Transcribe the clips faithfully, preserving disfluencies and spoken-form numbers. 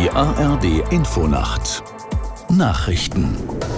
Die A R D Infonacht Nachrichten.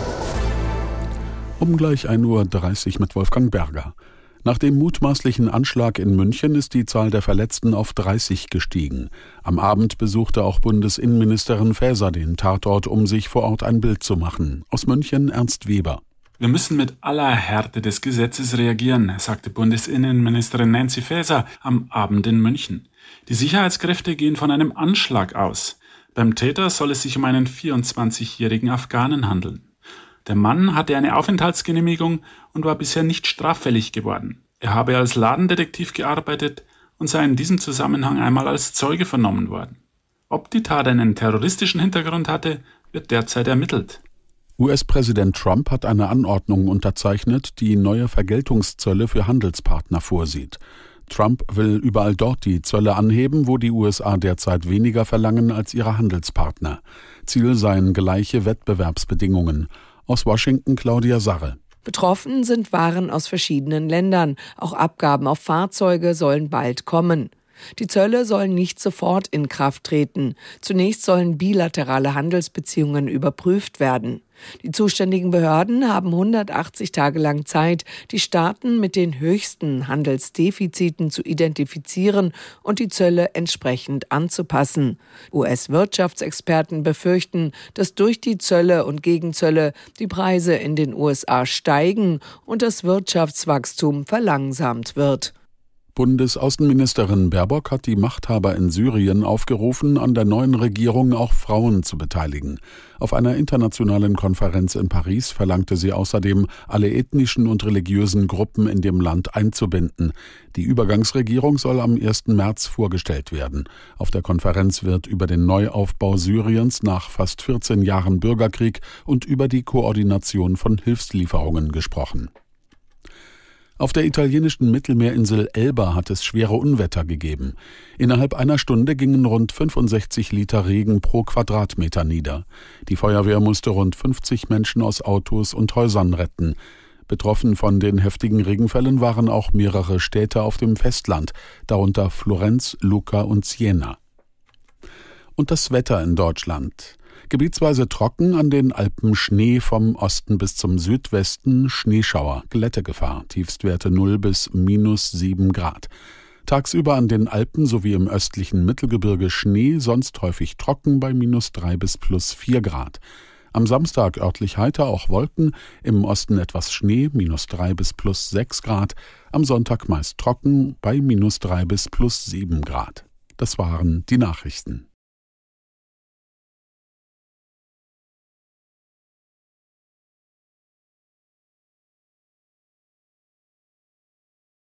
Um gleich ein Uhr dreißig mit Wolfgang Berger. Nach dem mutmaßlichen Anschlag in München ist die Zahl der Verletzten auf dreißig gestiegen. Am Abend besuchte auch Bundesinnenministerin Faeser den Tatort, um sich vor Ort ein Bild zu machen. Aus München Ernst Weber. Wir müssen mit aller Härte des Gesetzes reagieren, sagte Bundesinnenministerin Nancy Faeser am Abend in München. Die Sicherheitskräfte gehen von einem Anschlag aus. Beim Täter soll es sich um einen vierundzwanzigjährigen Afghanen handeln. Der Mann hatte eine Aufenthaltsgenehmigung und war bisher nicht straffällig geworden. Er habe als Ladendetektiv gearbeitet und sei in diesem Zusammenhang einmal als Zeuge vernommen worden. Ob die Tat einen terroristischen Hintergrund hatte, wird derzeit ermittelt. U S-Präsident Trump hat eine Anordnung unterzeichnet, die neue Vergeltungszölle für Handelspartner vorsieht. Trump will überall dort die Zölle anheben, wo die U S A derzeit weniger verlangen als ihre Handelspartner. Ziel seien gleiche Wettbewerbsbedingungen. Aus Washington Claudia Sarre. Betroffen sind Waren aus verschiedenen Ländern. Auch Abgaben auf Fahrzeuge sollen bald kommen. Die Zölle sollen nicht sofort in Kraft treten. Zunächst sollen bilaterale Handelsbeziehungen überprüft werden. Die zuständigen Behörden haben hundertachtzig Tage lang Zeit, die Staaten mit den höchsten Handelsdefiziten zu identifizieren und die Zölle entsprechend anzupassen. U S-Wirtschaftsexperten befürchten, dass durch die Zölle und Gegenzölle die Preise in den U S A steigen und das Wirtschaftswachstum verlangsamt wird. Bundesaußenministerin Baerbock hat die Machthaber in Syrien aufgerufen, an der neuen Regierung auch Frauen zu beteiligen. Auf einer internationalen Konferenz in Paris verlangte sie außerdem, alle ethnischen und religiösen Gruppen in dem Land einzubinden. Die Übergangsregierung soll am ersten März vorgestellt werden. Auf der Konferenz wird über den Neuaufbau Syriens nach fast vierzehn Jahren Bürgerkrieg und über die Koordination von Hilfslieferungen gesprochen. Auf der italienischen Mittelmeerinsel Elba hat es schwere Unwetter gegeben. Innerhalb einer Stunde gingen rund fünfundsechzig Liter Regen pro Quadratmeter nieder. Die Feuerwehr musste rund fünfzig Menschen aus Autos und Häusern retten. Betroffen von den heftigen Regenfällen waren auch mehrere Städte auf dem Festland, darunter Florenz, Lucca und Siena. Und das Wetter in Deutschland. Gebietsweise trocken, an den Alpen Schnee vom Osten bis zum Südwesten, Schneeschauer, Glättegefahr, Tiefstwerte null bis minus sieben Grad. Tagsüber an den Alpen sowie im östlichen Mittelgebirge Schnee, sonst häufig trocken bei minus drei bis plus vier Grad. Am Samstag örtlich heiter, auch Wolken, im Osten etwas Schnee, minus drei bis plus sechs Grad, am Sonntag meist trocken bei minus drei bis plus sieben Grad. Das waren die Nachrichten.